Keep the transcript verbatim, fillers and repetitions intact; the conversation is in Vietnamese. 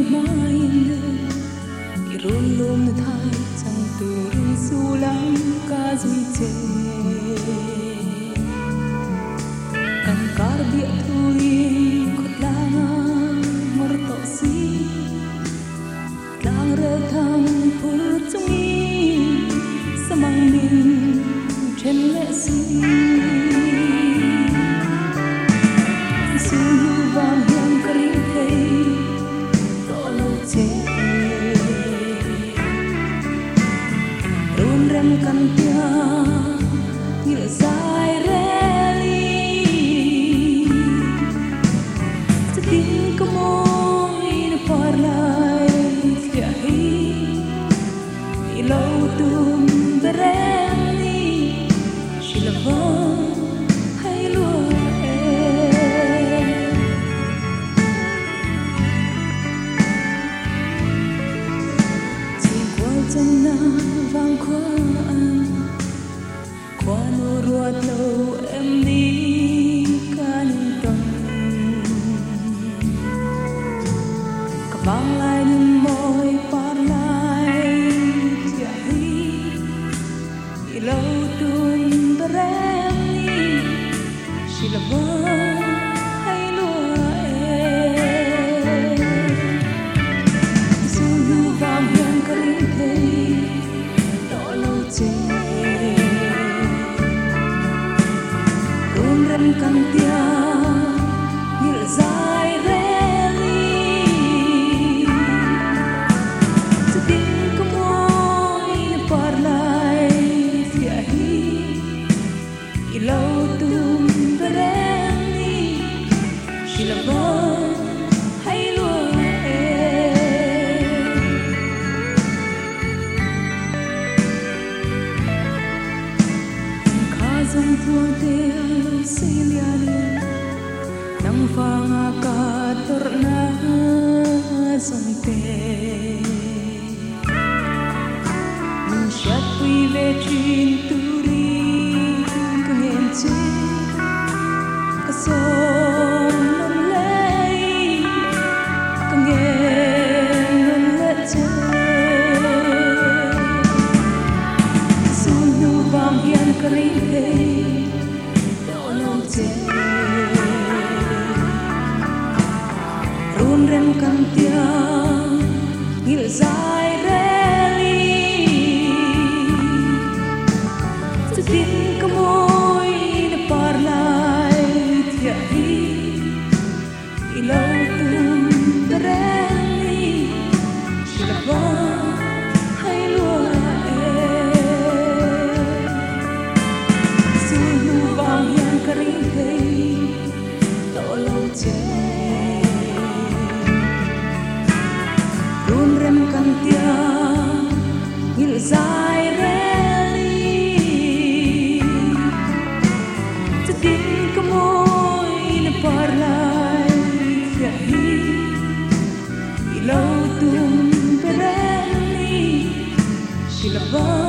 mind irun lum na thai chang turin sulam ka zui che kan kar bia thuri khot langa mor to si lang re thang phur chungi samang min chen le si kan tia như dài reli cho tin có môi nó phai lại kia hi đi lâu tum bereni chỉ là vỡ hay lúa em chỉ qua chân na vang qua qua nụ ruột lâu em đi can tâm cả vang lại những môi phát lại chia đi đi lâu tuôn berem đi chỉ là vỡ hay lúa em dù như vang hiền có linh thấy đó lâu trên kan tia như dài reli cho tin có môi nó phai lại kia hi đi lâu tum bereni chỉ là vỡ hay lúa em khá dòng thua tia nang fanga ka torna sonte min shat pui ve chin turi kungen che ka som non lei kungen non le che sun du vang hian kari he do no che run rem kan tia ngil dài reli cho tin có môi nó phai lại kia hi đi lâu tum bereni chỉ là vỡ hay lúa em dù nu vang hian kari thấy to lâu che kan tia ngil dài reli cho tin có môi nó phai lại kia hi đi lâu tum bereni chỉ là vỡ